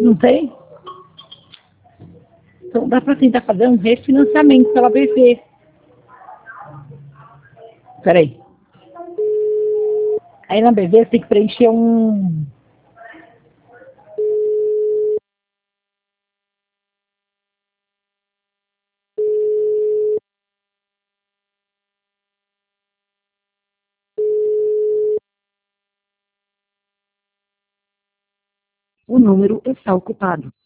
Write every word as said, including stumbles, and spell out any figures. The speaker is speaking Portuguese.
Não tem? Então dá para tentar fazer um refinanciamento pela B V. Peraí. Aí na B V você tem que preencher um... O número está ocupado.